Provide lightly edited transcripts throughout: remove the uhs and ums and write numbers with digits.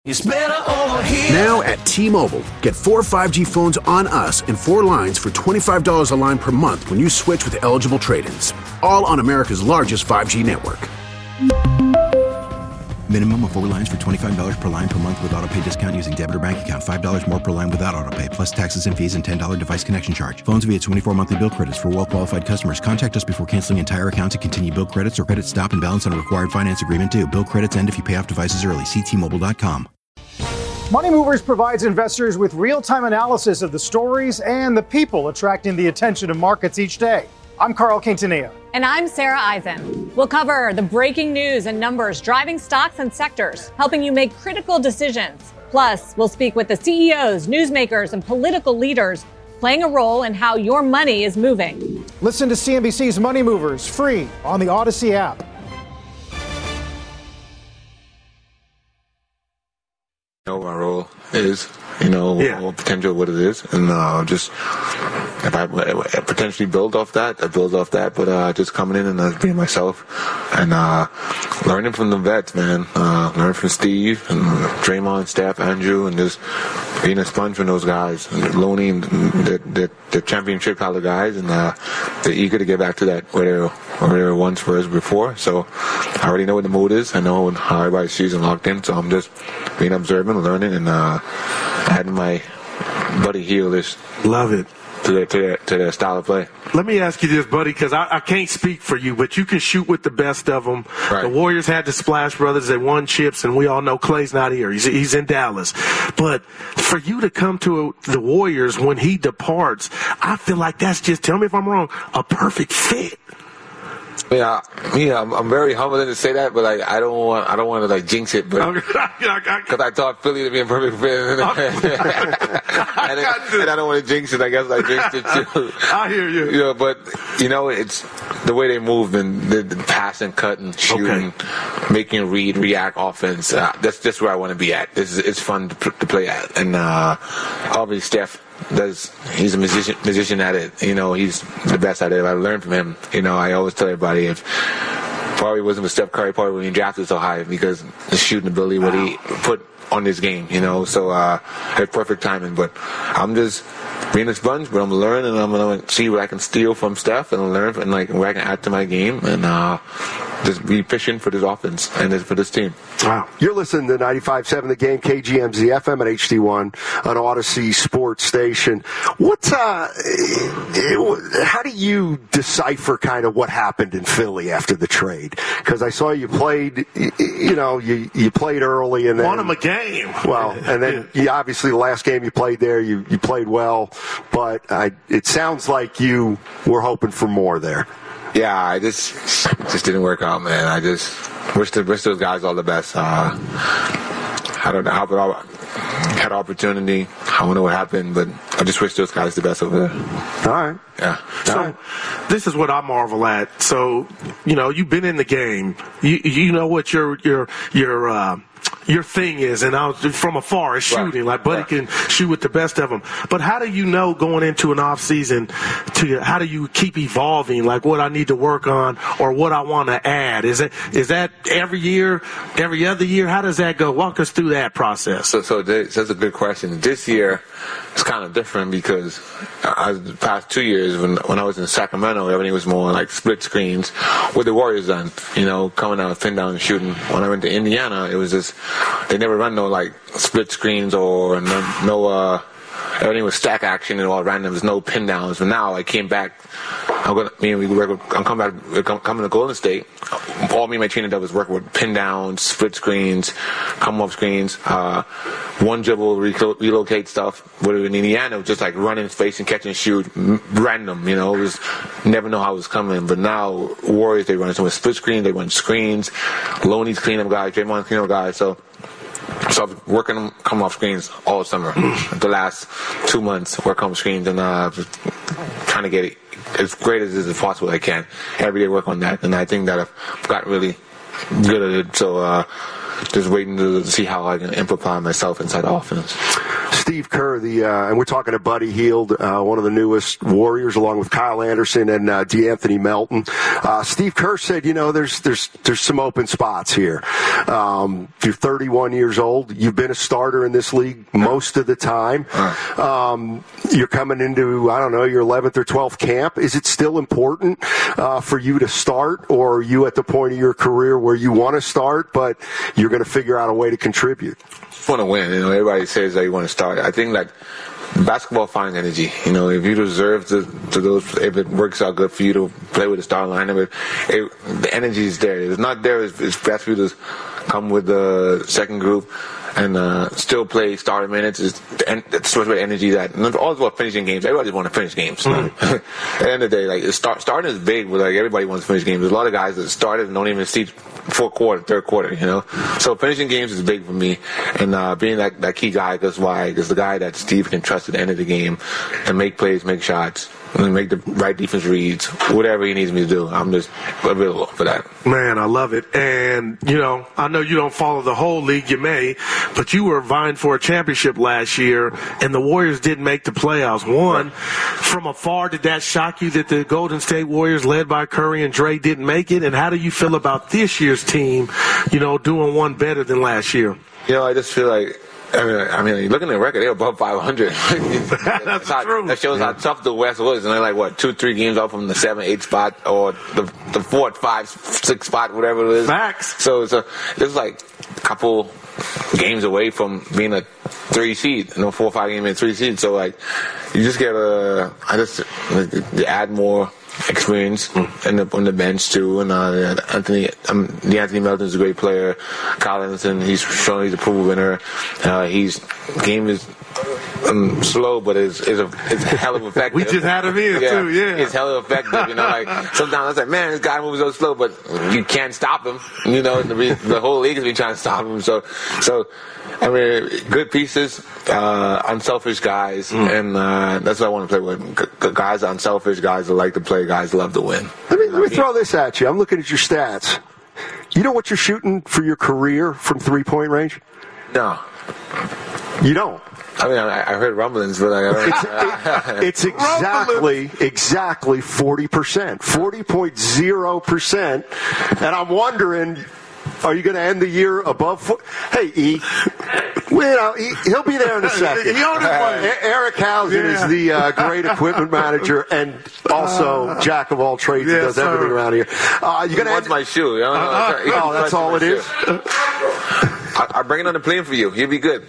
It's better over here. Now at T-Mobile, get 4 5G phones on us and 4 lines for $25 a line per month when you switch with eligible trade-ins. All on America's largest 5G network. Minimum of 4 lines for $25 per line per month with autopay discount using debit or bank account. $5 more per line without autopay, plus taxes and fees and $10 device connection charge. Phones via 24 monthly bill credits for well-qualified customers. Contact us before canceling entire account to continue bill credits or credit stop and balance on a required finance agreement due. Bill credits end if you pay off devices early. See T-Mobile.com. Money Movers provides investors with real-time analysis of the stories and the people attracting the attention of markets each day. I'm Carl Quintanilla. And I'm Sarah Eisen. We'll cover the breaking news and numbers driving stocks and sectors, helping you make critical decisions. Plus, we'll speak with the CEOs, newsmakers, and political leaders playing a role in how your money is moving. Listen to CNBC's Money Movers free on the Odyssey app. Know what my role is, what potential what it is, and just if I potentially build off that, but just coming in and being myself and learning from the vets, man, learning from Steve and Draymond, Steph, Andrew, and just being a sponge from those guys, and Loney, the championship caliber guys, and they're eager to get back to that where they were once for us before. So I already know what the mood is. I know how everybody's season locked in, so I'm just being observant, learning, and having my buddy Hield is love it to their style of play. Let me ask you this, buddy, because I can't speak for you, but you can shoot with the best of them. Right. The Warriors had the Splash Brothers. They won chips, and we all know Klay's not here. He's in Dallas. But for you to come to the Warriors when he departs, I feel like that's just, tell me if I'm wrong, a perfect fit. Yeah, I'm very humbled to say that, but I don't want to jinx it, but because I thought Philly to be a perfect fit, and I don't want to jinx it. I guess I jinxed it too. I hear you. But it's the way they move and the pass and cut and shooting, making react offense. That's just where I want to be at. It's fun to play at, and obviously Steph. He's a musician at it. He's the best at it. I learned from him. I always tell everybody if probably wasn't with Steph Curry, probably when he drafted so high because the shooting ability, what he put on this game, so had perfect timing. But I'm just being a sponge, but I'm learning, and I'm going to see what I can steal from Steph and learn and where I can add to my game, and just be fishing for this offense and for this team. Wow. You're listening to 95.7 The Game, KGMZ FM at HD1, an Odyssey sports station. How do you decipher kind of what happened in Philly after the trade? Because I saw you played, you played early and then won him a game. Well, and then obviously the last game you played there, you played well, but it sounds like you were hoping for more there. Yeah, I just didn't work out, man. I just wish those guys all the best. I don't know how had opportunity. I don't know what happened, but I just wish those guys the best over there. All right. Yeah. So this is what I marvel at. So, you've been in the game. You know what your thing is, and I was from afar is shooting. Right. Like Buddy can shoot with the best of them. But how do you know going into an off season how do you keep evolving? Like what I need to work on or what I want to add? Is that every year, every other year? How does that go? Walk us through that process. So that's a good question. This year it's kind of different because the past 2 years when I was in Sacramento, everything was more like split screens with the Warriors done. Coming out, pin down, and shooting. When I went to Indiana, it was just they never run no split screens or no everything was stack action and all random. There's no pin downs. But now I came back. I'm coming to Golden State. All me and my trainer did was work with pin downs, split screens, come off screens, one dribble, relocate stuff. But in Indiana, it was just like running, spacing, catch and shoot, random. It was never know how it was coming. But now Warriors, they run some with split screen, they run screens. Loney's cleanup guy, Draymond's cleanup guy. So I've working them come off screens all summer. The last 2 months, work on screens and trying to get it as great as is possible I can. Every day work on that, and I think that I've got really good at it. So just waiting to see how I can implement myself inside the offense. Steve Kerr, and we're talking to Buddy Hield, one of the newest Warriors, along with Kyle Anderson and DeAnthony Melton. Steve Kerr said, there's some open spots here. You're 31 years old. You've been a starter in this league most of the time. You're coming into, your 11th or 12th camp. Is it still important for you to start, or are you at the point of your career where you want to start, but you're going to figure out a way to contribute? Just want to win. Everybody says that you want to start. I think that basketball finds energy. If you deserve to those, if it works out good for you to play with the starting lineup, the energy is there. If it's not there, it's best for you to come with the second group and still play starting minutes. It's so much energy that all about finishing games. Everybody just want to finish games. At the end of the day, starting is big, but everybody wants to finish games. There's a lot of guys that started and don't even see fourth quarter, third quarter. So finishing games is big for me, and being that key guy because the guy that Steve can trust at the end of the game and make plays, make shots, and make the right defense reads, whatever he needs me to do. I'm just available for that. Man, I love it. And, I know you don't follow the whole league, you may, but you were vying for a championship last year, and the Warriors didn't make the playoffs. From afar, did that shock you that the Golden State Warriors, led by Curry and Dre, didn't make it? And how do you feel about this year's team, doing one better than last year? I just feel like, looking at the record, they're above 500. That's true. That shows how tough the West was. And they're like, 2-3 games out from the 7-8 spot or the 4, 5, 6 spot, whatever it is. Facts. So it's like a couple games away from being a 3 seed, 4 or 5 game in 3 seed. So you just get add more experience on the bench too, and Anthony Melton's a great player. Kyle Anderson, he's shown he's a Pro Bowl winner. His game is slow, but it's hell of effective. We just had him here too, yeah. It's hell of effective. Sometimes I was like, man, this guy moves so slow, but you can't stop him. The whole league has been trying to stop him. So. Good pieces, unselfish guys, and that's what I want to play with. Guys, unselfish guys that like to play, guys that love to win. Let me throw this at you. I'm looking at your stats. You know what you're shooting for your career from 3-point range? No. You don't? I heard rumblings, but I don't. It's exactly 40%, 40.0%, and I'm wondering, are you going to end the year above? Hey, E. He'll be there in a second. Eric Housen is the great equipment manager and also jack of all trades. He does everything around here. You're going to end my shoe. That's all it is. I'll bring it on the plane for you. You'll be good.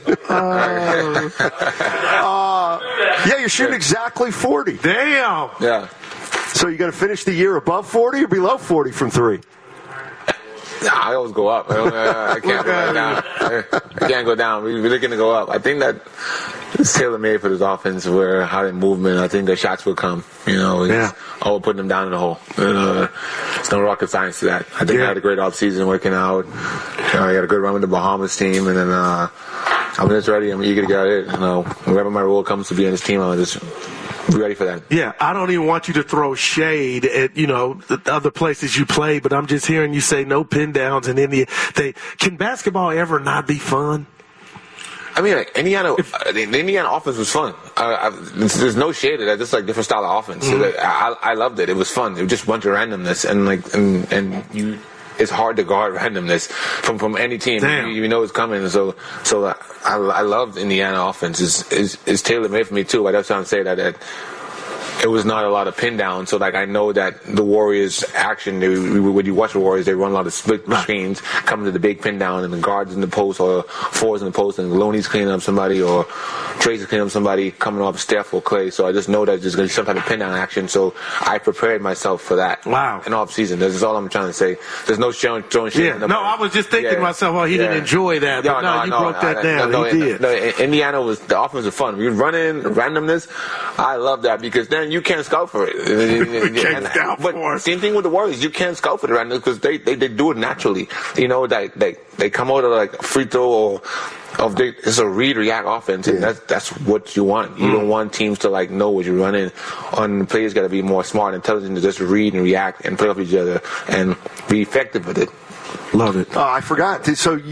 You're shooting exactly 40. Damn. Yeah. So you're going to finish the year above 40 or below 40 from 3? I always go up. I can't go down. I can't go down. We're looking to go up. I think that it's tailor-made for this offense, where how they movement. I think the shots will come. All putting them down in the hole. There's no rocket science to that. I think I had a great offseason working out. I had a good run with the Bahamas team, and then I'm just ready. I'm eager to get it. Wherever my role comes to be on this team, I'll just be ready for that. Yeah, I don't even want you to throw shade at, the other places you play, but I'm just hearing you say no pin downs in India. Can basketball ever not be fun? Indiana, the Indiana offense was fun. There's no shade at that. Just different style of offense. I loved it. It was fun. It was just a bunch of randomness, and it's hard to guard randomness from any team. Damn. You know it's coming. So I loved Indiana offense. It's tailor made for me too. I just want to say that it was not a lot of pin down. So I know that the Warriors action, when you watch the Warriors, they run a lot of split screens, coming to the big pin down, and the guards in the post or fours in the post, and Loney's cleaning up somebody or Tracy's cleaning up somebody coming off Steph or Clay. So I just know that there's going to be some type of pin down action. So I prepared myself for that. Wow. In off season. That's all I'm trying to say. There's no throwing shit. Yeah. No, I was just thinking to myself, he didn't enjoy that. But no, you broke that down. He did. Indiana the offense was fun. We run in randomness. I love that because then you can't scout for it. But same thing with the Warriors. You can't scout for the randomness because they do it naturally. They come out of a free throw or it's a react offense, and that's what you want. You don't want teams to know what you're running. The players got to be more smart and intelligent to just read and react and play off each other and be effective with it. Love it. I forgot. So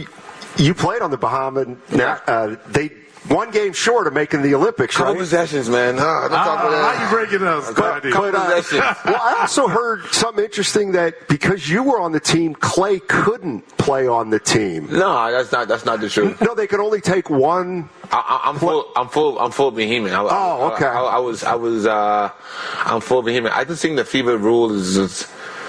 you played on the Bahamas. They one game short of making the Olympics, right? Couple possessions, man. How you breaking us? Well, I also heard something interesting that because you were on the team, Clay couldn't play on the team. No, that's not the truth. No, they could only take one. I'm full Behemoth. Okay. I'm full Behemoth. I just think the FIBA rule is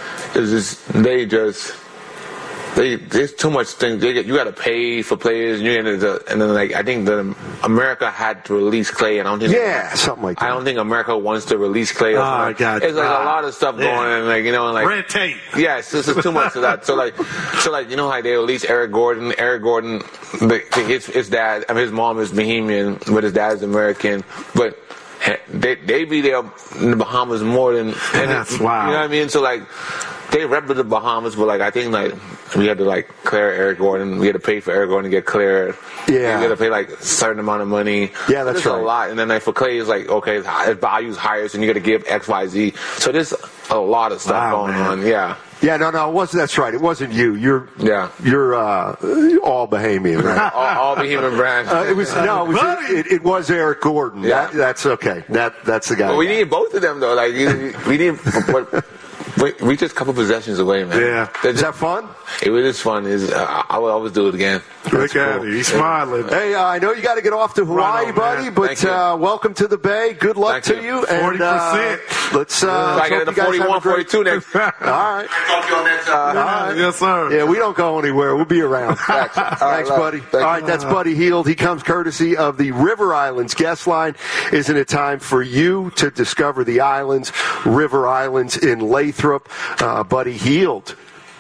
there's too much things. You got to pay for players, and then I think that America had to release Clay, and I don't think something like that. I don't think America wants to release Clay. I got it's like a lot of stuff going on, red tape. Yes, this is too much of that. So how they release Eric Gordon. Eric Gordon, his dad, his mom is Bahamian, but his dad is American, but. They be there in the Bahamas more than that's wild. You know what I mean? So they rep the Bahamas, but I think we had to clear Eric Gordon. We had to pay for Eric Gordon to get cleared. Yeah. We had to pay a certain amount of money. Yeah, that's right. a lot. And then for Clay, it's okay, his value's higher, so you got to give X, Y, Z. So there's a lot of stuff going on. Yeah. Yeah, no, it wasn't. That's right. It wasn't you. You're all Bahamian, right? all Bahamian brand. It was Eric Gordon. Yeah. That's okay. That's the guy. Well, we need both of them though. We need. We just a couple possessions away, man. Yeah. Is that fun? It was fun. I will always do it again. Look at him. He's smiling. Hey, I know you got to get off to Hawaii, buddy, but welcome to the Bay. Good luck to you. 40%. Let's I get the 41, 42 next. All right. Talk to you on that. Yes, sir. Yeah, we don't go anywhere. We'll be around. Thanks, buddy. All right, that's Buddy Hield. He comes courtesy of the River Islands guest line. Isn't it time for you to discover the islands, River Islands in Lathrop? Buddy Hield.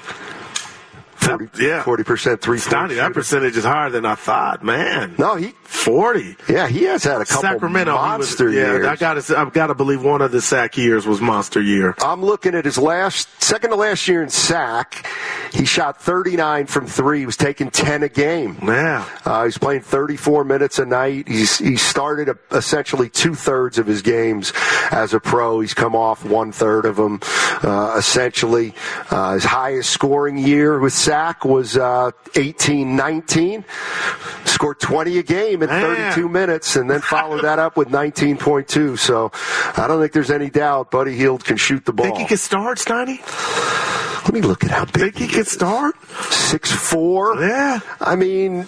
40% three-point. That percentage is higher than I thought, man. No, 40. Yeah, he has had a couple Sacramento monster years. I've got to believe one of the sack years was monster year. I'm looking at his second to last year in sack. He shot 39 from three. He was taking 10 a game. Yeah. He's playing 34 minutes a night. He started essentially 2/3 of his games as a pro. He's come off 1/3 of them, essentially. His highest scoring year with sack was 18-19. Scored 20 a game in 32 minutes, and then followed that up with 19.2. So I don't think there's any doubt Buddy Hield can shoot the ball. Think he can start, Steiny? Let me look at how big he can start. 6'4". Yeah. I mean,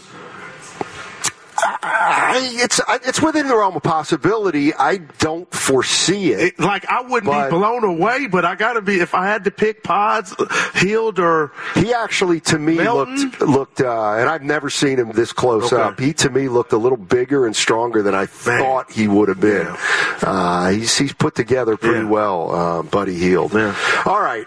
it's within the realm of possibility. I don't foresee it. I wouldn't be blown away, but I got to be. If I had to pick Pods, Hield, or he actually to me Melton? looked, and I've never seen him this close up. He to me looked a little bigger and stronger than I thought he would have been. Yeah. He's put together pretty well, Buddy Hield. Yeah. All right,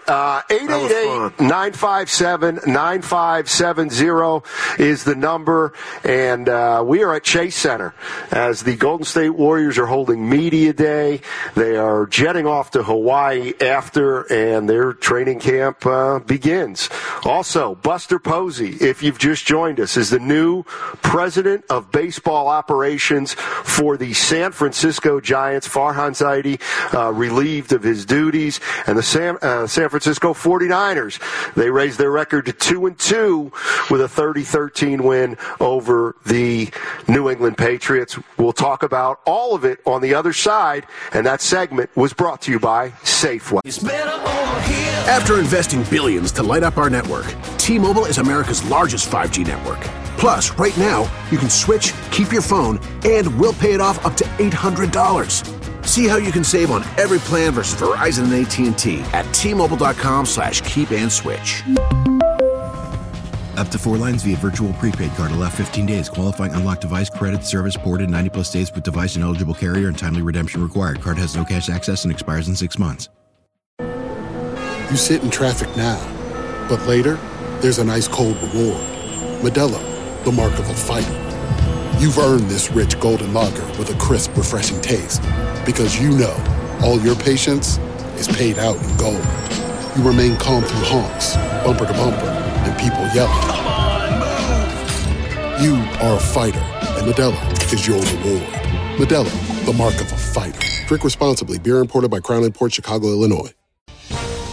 888-957-9570 is the number, and we are at Chase Center as the Golden State Warriors are holding Media Day. They are jetting off to Hawaii after, and their training camp begins. Also, Buster Posey, if you've just joined us, is the new president of baseball operations for the San Francisco Giants. Farhan Zaidi relieved of his duties, and the San Francisco 49ers, they raised their record to 2-2 with a 30-13 win over the New England Patriots. We'll talk about all of it on the other side, and that segment was brought to you by Safeway. After investing billions to light up our network, T-Mobile is America's largest 5G network. Plus, right now, you can switch, keep your phone, and we'll pay it off up to $800. See how you can save on every plan versus Verizon and AT&T at T-Mobile.com/keep-and-switch. Up to 4 lines via virtual prepaid card. Allow 15 days. Qualifying unlocked device credit service ported 90+ days with device and eligible carrier and timely redemption required. Card has no cash access and expires in 6 months. You sit in traffic now, but later, there's an ice cold reward. Modelo, the mark of a fighter. You've earned this rich golden lager with a crisp, refreshing taste. Because you know, all your patience is paid out in gold. You remain calm through honks, bumper to bumper, and people yelling. Come on, move! You are a fighter, and Modelo is your reward. Modelo, the mark of a fighter. Drink responsibly. Beer imported by Crown Imports, Chicago, Illinois.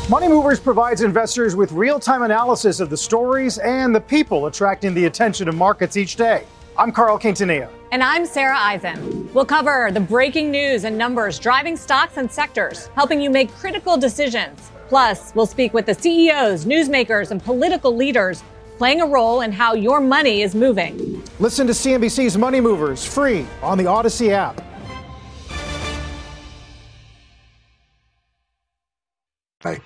Money Movers provides investors with real-time analysis of the stories and the people attracting the attention of markets each day. I'm Carl Quintanilla. And I'm Sarah Eisen. We'll cover the breaking news and numbers driving stocks and sectors, helping you make critical decisions. Plus, we'll speak with the CEOs, newsmakers, and political leaders playing a role in how your money is moving. Listen to CNBC's Money Movers free on the Odyssey app. Bye.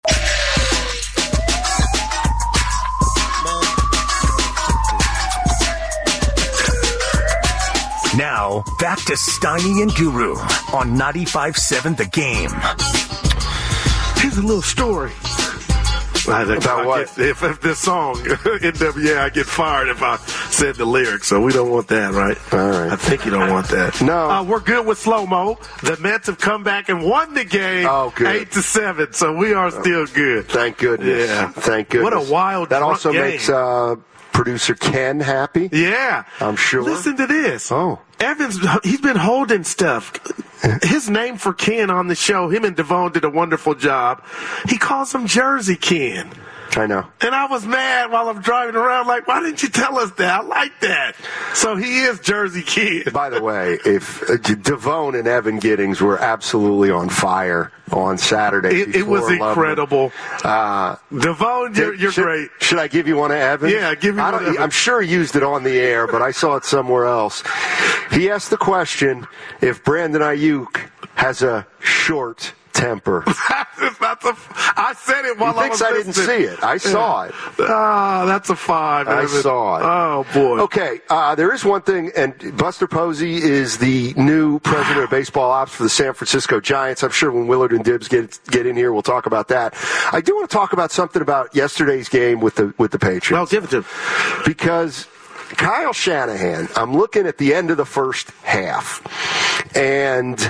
Now, back to Steiny and Guru on 95.7 The Game. Here's a little story. About what? If this song, NWA, I get fired if I said the lyrics, so we don't want that, right? All right. I think you don't want that. No. We're good with slow-mo. The Mets have come back and won the game 8-7, so we are still good. Thank goodness. Yeah. Thank goodness. What a wild That also game. makes producer Ken happy. Yeah. I'm sure. Listen to this. Oh. Evans, he's been holding stuff. His name for Ken on the show, him and Devon did a wonderful job. He calls him Jersey Ken. I know. And I was mad while I'm driving around, like, why didn't you tell us that? I like that. So he is Jersey Kid. By the way, if Devon and Evan Giddings were absolutely on fire on Saturday. It was incredible. Devon, you're great. Should I give you one of Evan? Yeah, give me one of Evan. I'm sure he used it on the air, but I saw it somewhere else. He asked the question if Brandon Ayuk has a short temper. I said it while I was listening. I didn't see it. I saw it. That's a 5. I saw it. Oh, boy. Okay, there is one thing, and Buster Posey is the new president of baseball ops for the San Francisco Giants. I'm sure when Willard and Dibbs get in here, we'll talk about that. I do want to talk about something about yesterday's game with the Patriots. Well, give it to him. Because Kyle Shanahan, I'm looking at the end of the first half, and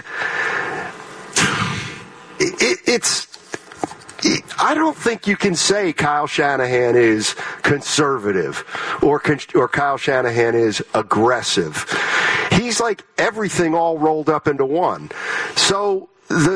I don't think you can say Kyle Shanahan is conservative or Kyle Shanahan is aggressive. He's like everything all rolled up into one. So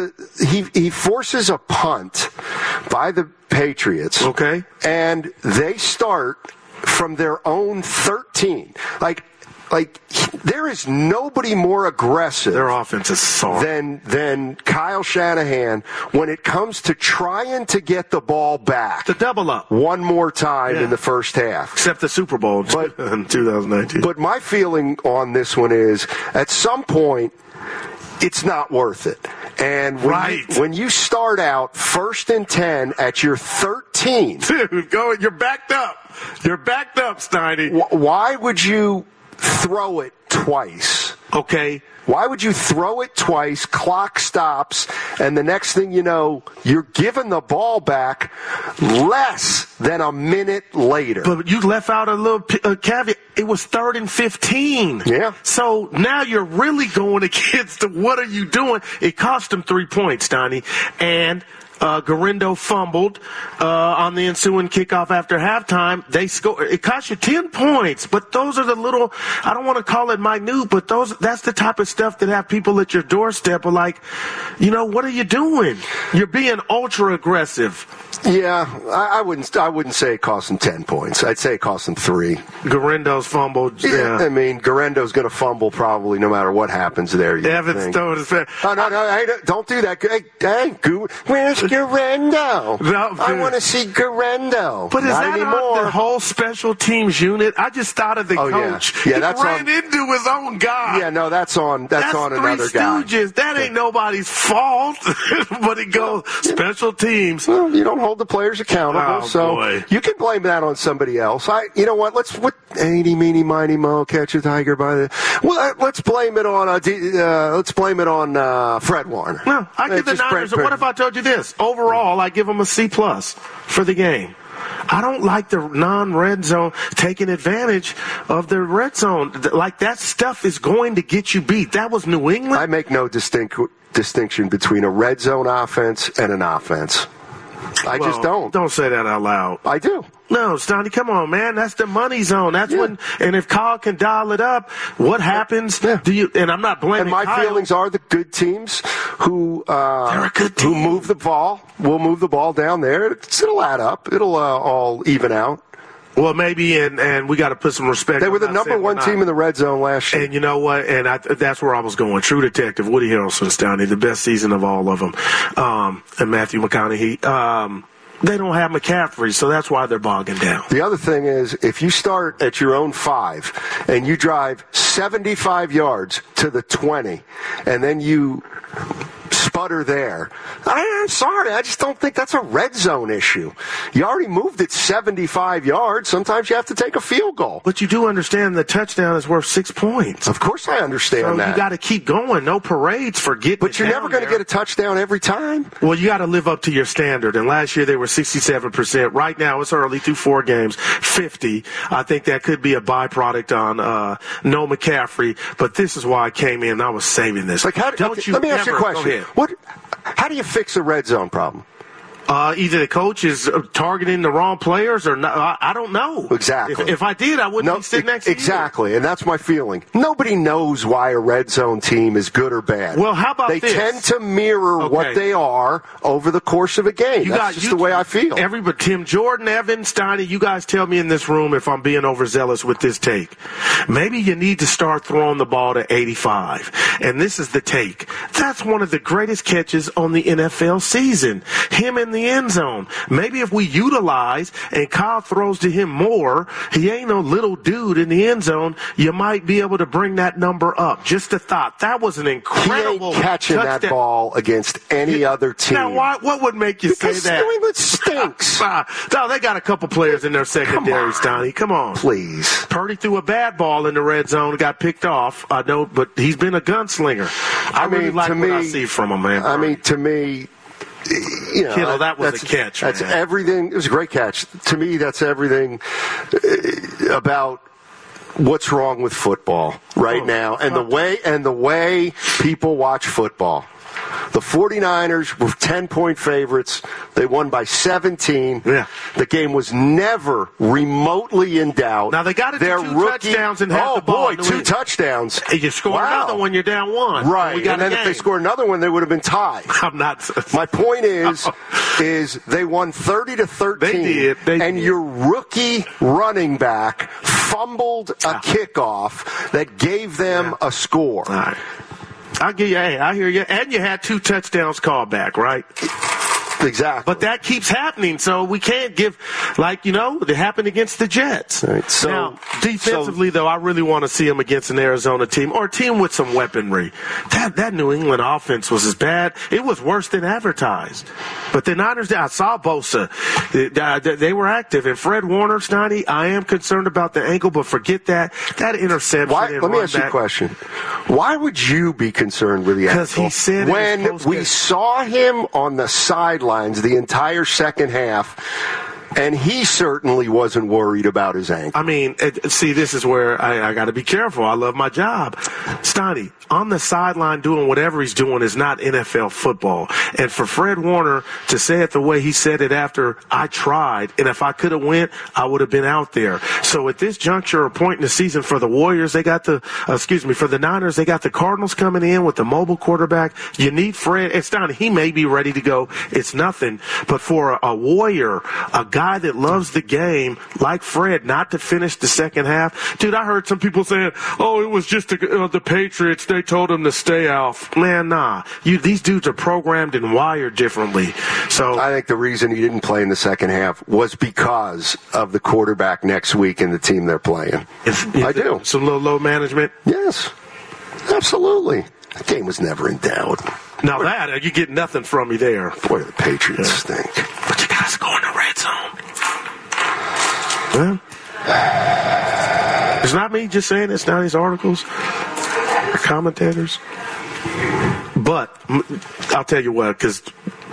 he forces a punt by the Patriots. Okay. And they start from their own 13. Like there is nobody more aggressive. Their offense is soft than Kyle Shanahan when it comes to trying to get the ball back. The double up one more time in the first half. Except the Super Bowl in 2019. But my feeling on this one is, at some point, it's not worth it. And when you start out 1st and 10 at your 13, dude, you're backed up. You're backed up, Steiny. Why would you throw it twice? Okay. Why would you throw it twice, clock stops, and the next thing you know, you're giving the ball back less than a minute later? But you left out a little caveat. It was 3rd and 15. Yeah. So now you're really going against what are you doing? It cost them 3 points, Donnie. And Garindo fumbled on the ensuing kickoff after halftime. They scored. It cost you 10 points, but those are the little, I don't want to call it minute, but that's the type of stuff that have people at your doorstep are like, what are you doing? You're being ultra aggressive. Yeah, I wouldn't say it cost them 10 points. I'd say it cost them 3. Garindo's fumbled. Yeah. I mean, Garindo's going to fumble probably no matter what happens there. Evans throwing his face. Oh, no, hey, don't do that. Hey, where's Garindo? No, I want to see Garindo. But is Not that anymore. on the whole special teams unit? I just thought of the coach. Yeah, he that's ran into his own guy. Yeah, no, that's on another guy. Stooges. That ain't nobody's fault. But it goes special teams. Well, you don't hold the players accountable, you can blame that on somebody else. You know what? Let's eeny, meeny, miny, mo, catch a tiger by the. Well, let's blame it on Fred Warner. No, I give the Niners. What if I told you this? Overall, I give them a C+ for the game. I don't like the non-red zone taking advantage of the red zone. Like, that stuff is going to get you beat. That was New England. I make no distinction between a red zone offense and an offense. I just don't. Don't say that out loud. I do. No, Stoney, come on, man. That's the money zone. That's when, and if Kyle can dial it up, what happens? And I'm not blaming And my Kyle. feelings are the good teams who They're a good team. who move the ball will move the ball down there. It'll add up. It'll all even out. Well, maybe, and we got to put some respect. They were the number one team in the red zone last year. And you know what? And that's where I was going. True Detective, Woody Harrelson's down there, the best season of all of them. And Matthew McConaughey. They don't have McCaffrey, so that's why they're bogging down. The other thing is, if you start at your own 5 and you drive 75 yards to the 20, and then you sputter there, I'm sorry, I just don't think that's a red zone issue. You already moved it 75 yards. Sometimes you have to take a field goal. But you do understand the touchdown is worth 6 points. Of course I understand so that. You got to keep going. No parades for getting But you're never going to get a touchdown every time. Well, you got to live up to your standard. And last year they were 67%. Right now it's early through 4 games, 50. I think that could be a byproduct on no McCaffrey. But this is why I came in. I was saving this. Let me ask you a question. How do you fix a red zone problem? Either the coach is targeting the wrong players or not. I don't know. Exactly. If I did, I wouldn't be sitting next to you. Exactly, and that's my feeling. Nobody knows why a red zone team is good or bad. Well, how about this? They tend to mirror what they are over the course of a game. That's just the way I feel. Everybody, Tim Jordan, Evan, Steiny, you guys tell me in this room if I'm being overzealous with this take. Maybe you need to start throwing the ball to 85. And this is the take. That's one of the greatest catches on the NFL season. Him in the end zone. Maybe if we utilize and Kyle throws to him more, he ain't no little dude in the end zone, you might be able to bring that number up. Just a thought. That was an incredible he ain't catching touchdown. That ball against any other team. Now, what would make you say that? New England stinks. No, they got a couple players in their secondary, Stoney. Come on. Please. Purdy threw a bad ball in the red zone, got picked off. I know, but he's been a gunslinger. I really like what I see from him, man. I mean, to me, you know, Kittle, that was a catch. That's man. everything. It was a great catch. To me, that's everything about what's wrong with football right now, and the way people watch football. The 49ers were 10-point favorites. They won by 17. Yeah. The game was never remotely in doubt. Now, they got it to two touchdowns and had the ball. Oh, boy, 2 touchdowns. You score another one, you're down 1. Right. We got and then if they scored another one, they would have been tied. I'm not. My point is they won 30-13. They did. And your rookie running back fumbled a kickoff that gave them a score. All right. I hear you. And you had 2 touchdowns called back, right? Exactly. But that keeps happening, so we can't give, it happened against the Jets. Right. So, now, defensively, though, I really want to see them against an Arizona team or a team with some weaponry. That New England offense was as bad. It was worse than advertised. But the Niners, I saw Bosa. They were active. And Fred Warner, Snotty, I am concerned about the ankle, but forget that. That interception. Let me ask you a question. Why would you be concerned with the ankle? Because he said when we saw him on the sidelines the entire second half, and he certainly wasn't worried about his ankle. I mean, see, this is where I got to be careful. I love my job. Stoney, on the sideline doing whatever he's doing is not NFL football. And for Fred Warner to say it the way he said it after I tried, and if I could have went, I would have been out there. So at this juncture or point in the season for the Warriors, for the Niners, they got the Cardinals coming in with the mobile quarterback. You need Fred. It's not, he may be ready to go. It's nothing. But for a Warrior, a guy that loves the game like Fred, not to finish the second half. Dude, I heard some people saying, oh, it was just the Patriots. They told him to stay out. Man, nah. These dudes are programmed and wired differently. So I think the reason he didn't play in the second half was because of the quarterback next week and the team they're playing. I do. Some little low management? Yes. Absolutely. The game was never in doubt. Now that, you get nothing from me there. Boy, the Patriots stink. But you got to score in the red zone. Well, it's not me just saying it's not these articles or commentators. But I'll tell you what, because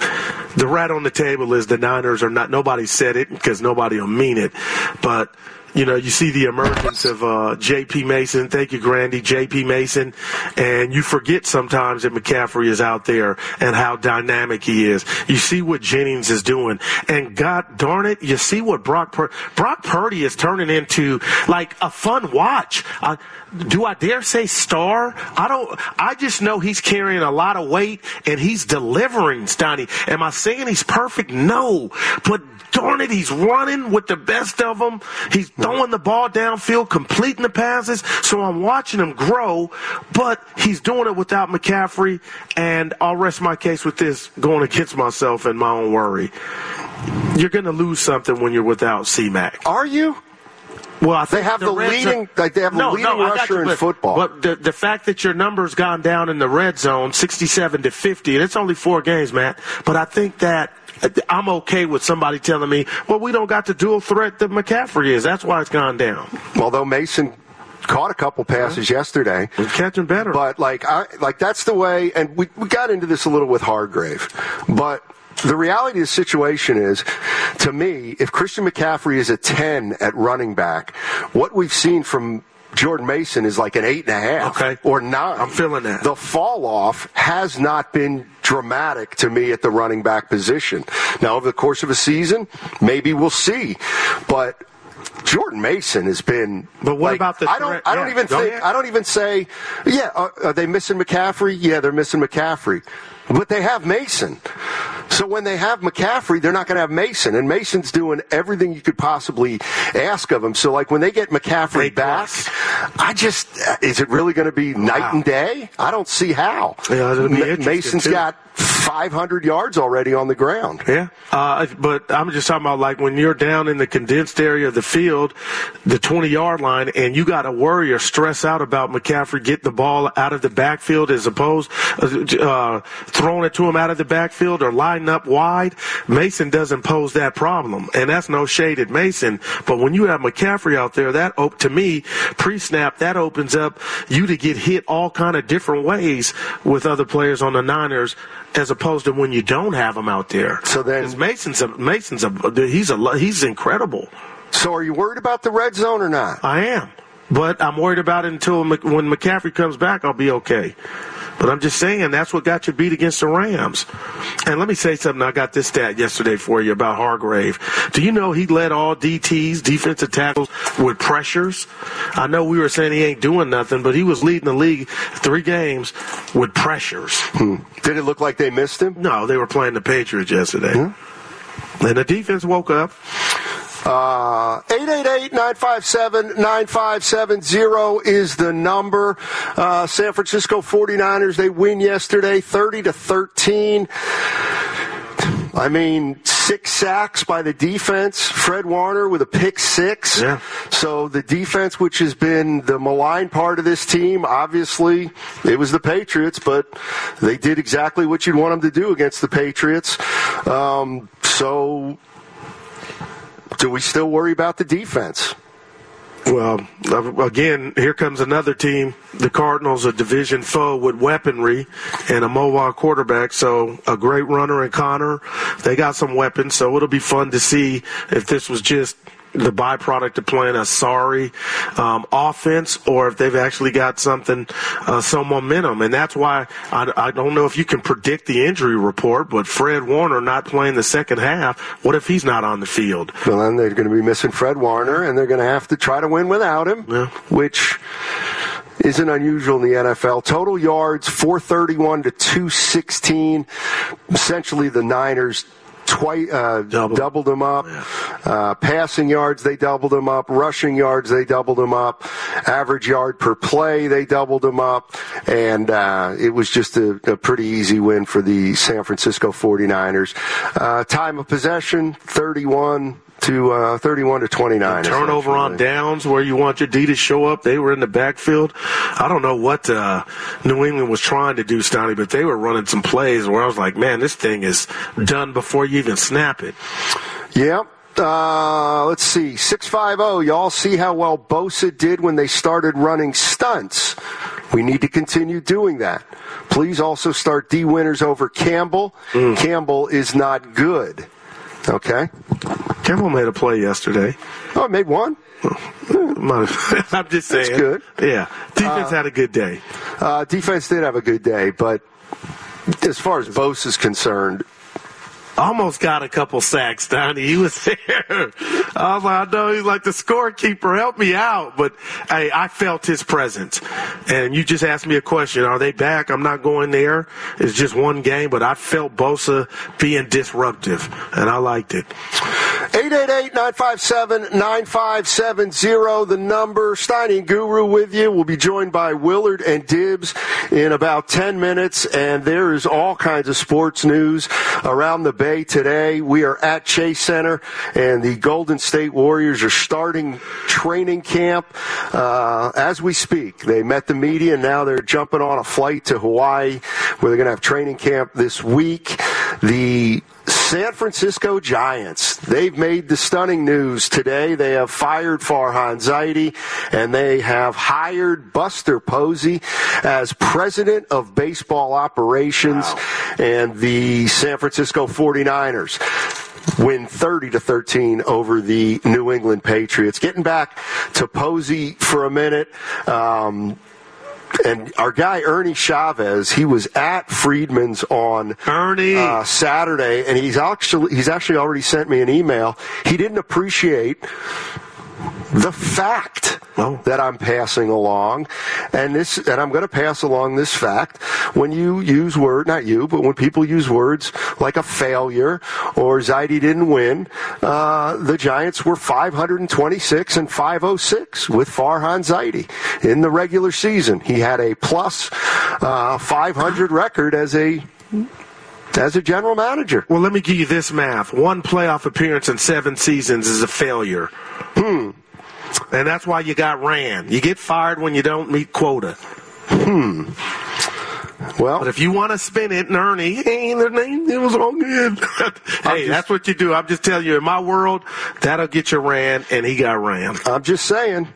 the rat on the table is the Niners are not, nobody said it because nobody will mean it. But you see the emergence of J.P. Mason. Thank you, Grandy. J.P. Mason. And you forget sometimes that McCaffrey is out there and how dynamic he is. You see what Jennings is doing. And God darn it, you see what Brock Purdy is turning into like a fun watch. Do I dare say star? I just know he's carrying a lot of weight and he's delivering, Steiny. Am I saying he's perfect? No. But darn it, he's running with the best of them. He's throwing the ball downfield, completing the passes. So I'm watching him grow, but he's doing it without McCaffrey. And I'll rest my case with this, going against myself and my own worry. You're going to lose something when you're without C-Mac. Are you? Well, they have the leading rusher in football. But the fact that your number's gone down in the red zone, 67-50, and it's only 4 games, Matt. But I think that I'm okay with somebody telling me, well, we don't got the dual threat that McCaffrey is. That's why it's gone down. Although Mason caught a couple passes yesterday. He's catching better. But, that's the way, and we got into this a little with Hargrave. But the reality of the situation is, to me, if Christian McCaffrey is a 10 at running back, what we've seen from Jordan Mason is like an 8.5 or 9. I'm feeling that. The fall off has not been dramatic to me at the running back position. Now, over the course of a season, maybe we'll see. But Jordan Mason has been. But what about the threat? I don't even say, are they missing McCaffrey? Yeah, they're missing McCaffrey. But they have Mason. So when they have McCaffrey, they're not going to have Mason. And Mason's doing everything you could possibly ask of him. So, when they get McCaffrey back, is it really going to be night and day? I don't see how. Yeah, Mason's got 500 yards already on the ground. Yeah. But I'm just talking about, when you're down in the condensed area of the field, the 20-yard line, and you got to worry or stress out about McCaffrey getting the ball out of the backfield as opposed throwing it to him out of the backfield or lining up wide. Mason doesn't pose that problem, and that's no shade at Mason. But when you have McCaffrey out there, to me, pre-snap, that opens up you to get hit all kind of different ways with other players on the Niners, as opposed to when you don't have him out there. So then, he's incredible. So are you worried about the red zone or not? I am, but I'm worried about it until when McCaffrey comes back. I'll be okay. But I'm just saying that's what got you beat against the Rams. And let me say something. I got this stat yesterday for you about Hargrave. Do you know he led all DTs, defensive tackles, with pressures? I know we were saying he ain't doing nothing, but he was leading the league 3 games with pressures. Did it look like they missed him? No, they were playing the Patriots yesterday. And the defense woke up. 888-957-9570 is the number. San Francisco 49ers, they win yesterday 30-13. 6 sacks by the defense. Fred Warner with a pick 6. Yeah. So the defense, which has been the malign part of this team, obviously it was the Patriots, but they did exactly what you'd want them to do against the Patriots. So do we still worry about the defense? Well, again, here comes another team. The Cardinals, a division foe with weaponry and a mobile quarterback. So a great runner in Connor. They got some weapons, so it'll be fun to see if this was just the byproduct of playing a sorry offense, or if they've actually got some momentum. And that's why I don't know if you can predict the injury report, but Fred Warner not playing the second half, what if he's not on the field? Well, then they're going to be missing Fred Warner, and they're going to have to try to win without him, which isn't unusual in the NFL. Total yards, 431 to 216. Essentially, the Niners doubled them up. Passing yards, they doubled them up. Rushing yards, they doubled them up. Average yard per play, they doubled them up. And it was just a pretty easy win for the San Francisco 49ers. Time of possession, 31 to 29. Turnover on downs where you want your D to show up. They were in the backfield. I don't know what New England was trying to do, Stoney, but they were running some plays where I was like, man, this thing is done before you even snap it. Yep. Let's see. 650. Y'all see how well Bosa did when they started running stunts. We need to continue doing that. Please also start D Winters over Campbell. Campbell is not good. Okay. Campbell made a play yesterday. Oh, made one? I'm just saying. That's good. Yeah. Defense had a good day. Defense did have a good day, but as far as Bosa is concerned, almost got a couple sacks, Donnie. He was there. I was like, I know he's like the scorekeeper. Help me out. But, hey, I felt his presence. And you just asked me a question. Are they back? I'm not going there. It's just one game. But I felt Bosa being disruptive, and I liked it. 888-957-9570, the number. Steiny and Guru with you. We'll be joined by Willard and Dibbs in about 10 minutes. And there is all kinds of sports news around the Bay today. We are at Chase Center, and the Golden State Warriors are starting training camp as we speak. They met the media, and now they're jumping on a flight to Hawaii, where they're going to have training camp this week. The San Francisco Giants, they've made the stunning news today. They have fired Farhan Zaidi, and they have hired Buster Posey as president of baseball operations. Wow. And the San Francisco 49ers win 30-13 over the New England Patriots. Getting back to Posey for a minute. And our guy, Ernie Chavez, he was at Friedman's on Saturday, and he's actually already sent me an email. He didn't appreciate the fact that I'm passing along, and I'm going to pass along this fact. When you use not you, but when people use words like a failure or Zaidi didn't win, the Giants were 526 and 506 with Farhan Zaidi in the regular season. He had a plus 500 record as a general manager. Well, let me give you this math. One playoff appearance in 7 seasons is a failure. And that's why you got ran. You get fired when you don't meet quota. Well, but if you want to spin it, and Ernie, hey, their name, it was all good. Hey, that's what you do. I'm just telling you, in my world, that'll get you ran, and he got ran. I'm just saying.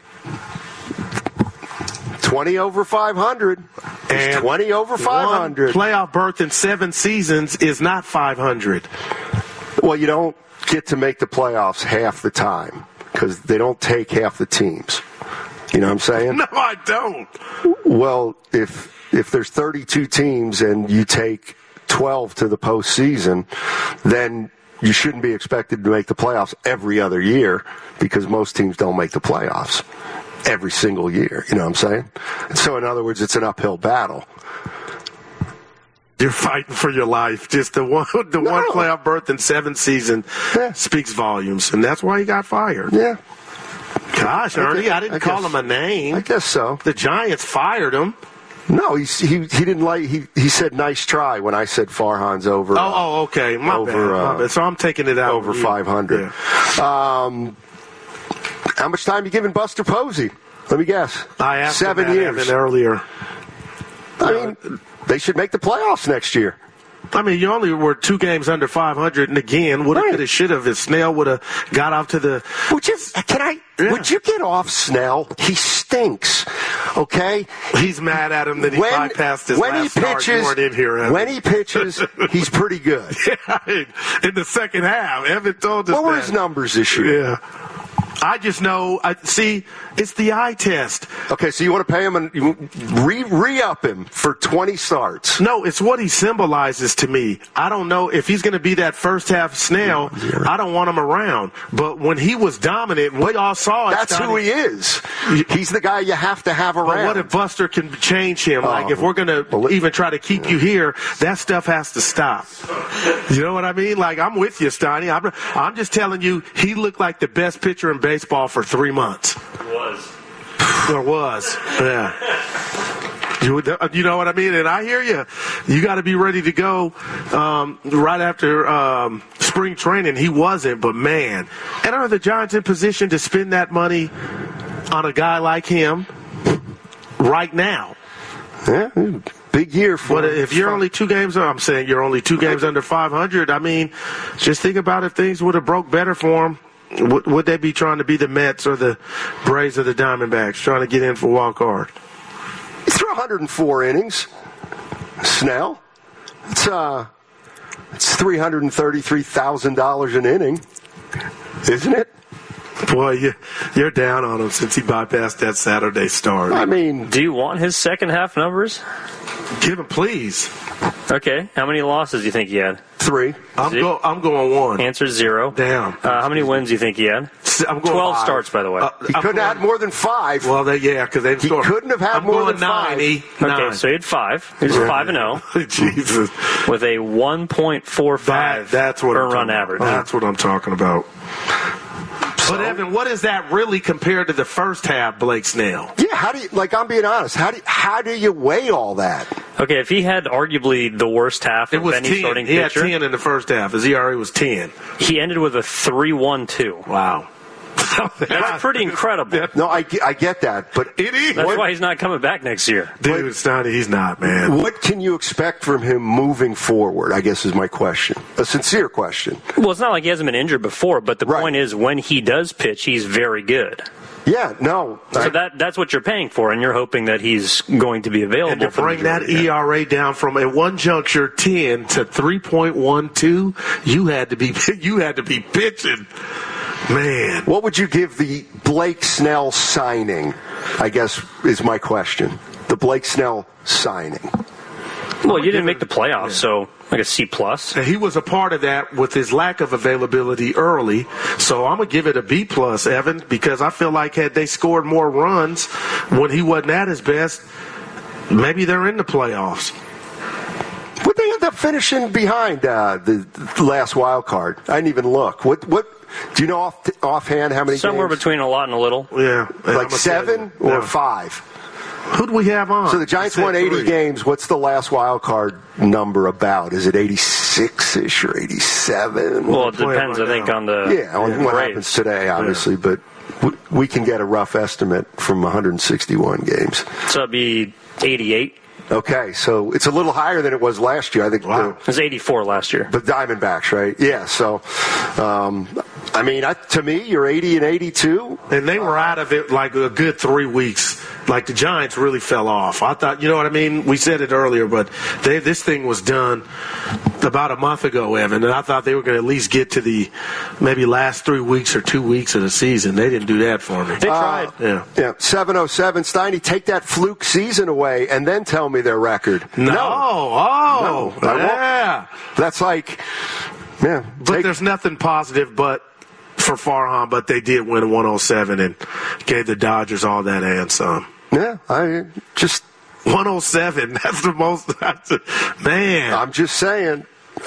20 over 500. And 20 over 500. One playoff berth in 7 seasons is not 500. Well, you don't get to make the playoffs half the time because they don't take half the teams. You know what I'm saying? No, I don't. Well, if there's 32 teams and you take 12 to the postseason, then you shouldn't be expected to make the playoffs every other year because most teams don't make the playoffs every single year. You know what I'm saying? So, in other words, it's an uphill battle. You're fighting for your life. Just the one playoff berth in 7 seasons speaks volumes, and that's why he got fired. Yeah. Gosh, Ernie, I didn't call him a name. I guess so. The Giants fired him. No, he didn't like. He said nice try when I said Farhan's over. Oh, okay, my bad. So I'm taking it out over 500. Yeah. How much time you giving Buster Posey? Let me guess. I asked 7 years earlier. I mean, they should make the playoffs next year. I mean, you only were 2 games under 500, and again, woulda, coulda, shoulda. If Snell would have got off to the. Would you get off Snell? He stinks. Okay. He's mad at him that he bypassed his last start. You weren't in here. When he pitches, he's pretty good. Yeah, in the second half, Evan told us. What were his numbers this year? Yeah. I just know, it's the eye test. Okay, so you want to pay him and re-up him for 20 starts. No, it's what he symbolizes to me. I don't know if he's going to be that first half Snell. I don't want him around. But when he was dominant, we all saw it. That's who he is. He's the guy you have to have around. But what if Buster can change him? Like, if we're going to even try to keep you here, that stuff has to stop. You know what I mean? Like, I'm with you, Steiny. I'm just telling you, he looked like the best pitcher in baseball for 3 months. There was. Yeah. You know what I mean? And I hear you. You got to be ready to go right after spring training. He wasn't, but man. And are the Giants in position to spend that money on a guy like him right now? Yeah. Big year for. But if you're only 2 games, I'm saying you're only 2 games under 500. I mean, just think about if things would have broke better for him. Would they be trying to be the Mets or the Braves or the Diamondbacks, trying to get in for wild card? He threw 104 innings. Snell. It's $333,000 an inning, isn't it? Boy, you're down on him since he bypassed that Saturday start. I mean, do you want his second half numbers? Give him, please. Okay. How many losses do you think he had? 3. I'm going 1. Answer 0. Damn. How many wins do you think he had? I'm going 12 5. starts, by the way. He couldn't have had more than 5. Well, because they couldn't have had more than 5. Okay, so he had 5. He was 5-0. Jesus. With a 1.45 that's what per I'm run average. That's what I'm talking about. But Evan, what is that really compared to the first half, Blake Snell? Yeah, how do you, I'm being honest, how do you weigh all that? Okay, if he had arguably the worst half of any 10. starting pitcher. pitcher. He had 10 in the first half. His ERA was 10. He ended with a 3.12. Wow. That's pretty incredible. No, I get that, but it is. That's why he's not coming back next year. Dude, he's not, man. What can you expect from him moving forward, I guess is my question. A sincere question. Well, it's not like he hasn't been injured before, but the point is when he does pitch, he's very good. Yeah, no. So that's what you're paying for, and you're hoping that he's going to be available. And to bring that ERA down from at one juncture 10 to 3.12, you had to be pitching. Man. What would you give the Blake Snell signing, I guess is my question. The Blake Snell signing. Well, you didn't make the playoffs, so like a C+. And he was a part of that with his lack of availability early. So I'm going to give it a B+, Evan, because I feel like had they scored more runs when he wasn't at his best, maybe they're in the playoffs. Would they end up finishing behind the last wild card? I didn't even look. What do you know offhand how many Somewhere games? between a lot and a little. Yeah. Like 7 or 5? Who do we have on? So the Giants won 80 games. What's the last wild card number about? Is it 86-ish or 87? Well, it depends, I think, on what happens today, obviously. But we can get a rough estimate from 161 games. So it'd be 88. Okay, so it's a little higher than it was last year. I think it was 84 last year. But Diamondbacks, right? Yeah, so, I mean, to me, you're 80 and 82. And they were out of it like a good 3 weeks. Like the Giants really fell off. I thought, you know what I mean? We said it earlier, but this thing was done about a month ago, Evan, and I thought they were going to at least get to the maybe last 3 weeks or 2 weeks of the season. They didn't do that for me. They tried. Yeah. 707, Steiny, take that fluke season away and then tell me their record. No. Yeah. That's like, yeah. But there's nothing positive but for Farhan, but they did win 107 and gave the Dodgers all that and some. Yeah, I just 107. That's the most. Man, I'm just saying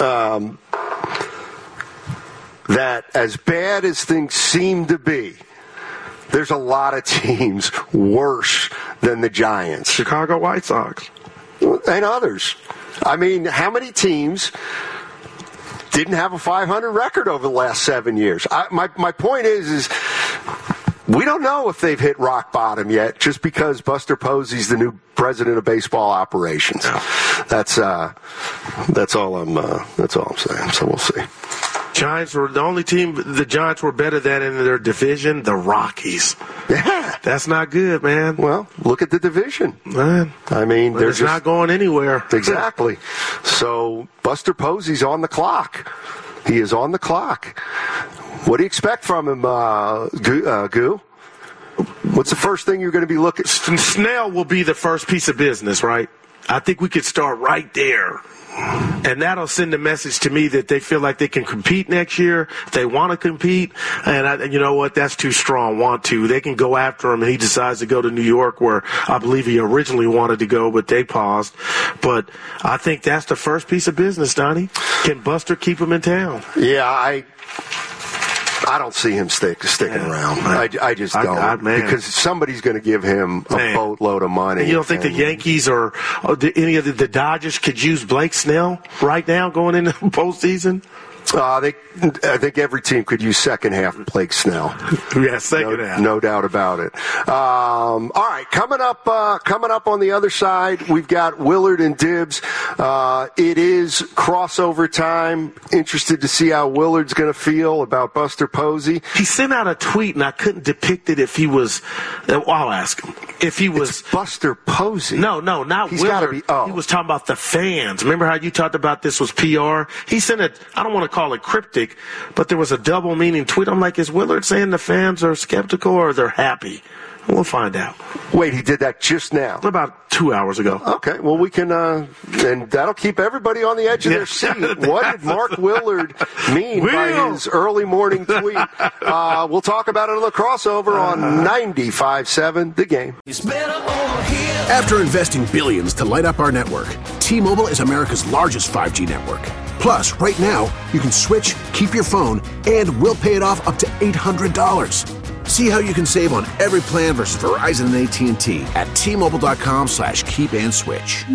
that as bad as things seem to be, there's a lot of teams worse than the Giants. Chicago White Sox and others. I mean, how many teams didn't have a 500 record over the last 7 years? My point is we don't know if they've hit rock bottom yet just because Buster Posey's the new president of baseball operations. That's all I'm saying. So we'll see. Giants were the only team the Giants were better than in their division, the Rockies. Yeah. That's not good, man. Well, look at the division. Man. I mean, they're just not going anywhere. Exactly. So Buster Posey's on the clock. He is on the clock. What do you expect from him, Goo? What's the first thing you're going to be looking? Snell will be the first piece of business, right? I think we could start right there. And that'll send a message to me that they feel like they can compete next year. They want to compete. And you know what? That's too strong. Want to. They can go after him, and he decides to go to New York, where I believe he originally wanted to go, but they paused. But I think that's the first piece of business, Donnie. Can Buster keep him in town? Yeah, I don't see him sticking around. I just don't. Because somebody's going to give him a boatload of money. And you don't think the Yankees or any of the Dodgers could use Blake Snell right now going into postseason? I think every team could use second half Blake Snell. Yeah, second half. No doubt about it. All right, coming up on the other side, we've got Willard and Dibbs. It is crossover time. Interested to see how Willard's going to feel about Buster Posey. He sent out a tweet, and I couldn't depict it if he was. I'll ask him if he was. It's Buster Posey. No, not He's Willard. Gotta be, He was talking about the fans. Remember how you talked about this was PR? He sent it. I don't want to call it cryptic, but there was a double meaning tweet. I'm like, is Willard saying the fans are skeptical or they're happy? We'll find out. Wait, he did that just now? About 2 hours ago. Okay, well, we can, and that'll keep everybody on the edge of their seat. What did Mark Willard mean by his early morning tweet? We'll talk about it on the crossover on 95.7 The Game. After investing billions to light up our network, T-Mobile is America's largest 5G network. Plus, right now, you can switch, keep your phone, and we'll pay it off up to $800. See how you can save on every plan versus Verizon and AT&T at T-Mobile.com/keep-and-switch.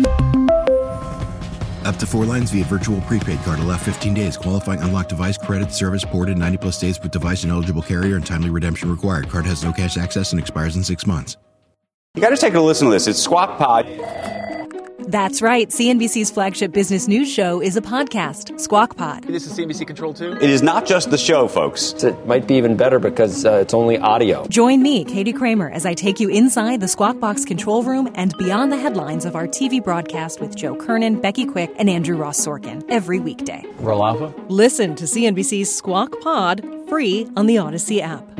Up to 4 lines via virtual prepaid card. Allow 15 days. Qualifying unlocked device credit service ported 90+ days with device and eligible carrier and timely redemption required. Card has no cash access and expires in 6 months. You got to take a listen to this. It's Squawk Pod. That's right. CNBC's flagship business news show is a podcast, Squawk Pod. This is CNBC Control 2? It is not just the show, folks. It might be even better because it's only audio. Join me, Katie Kramer, as I take you inside the Squawk Box control room and beyond the headlines of our TV broadcast with Joe Kernan, Becky Quick, and Andrew Ross Sorkin every weekday. Roll Alpha? Listen to CNBC's Squawk Pod free on the Odyssey app.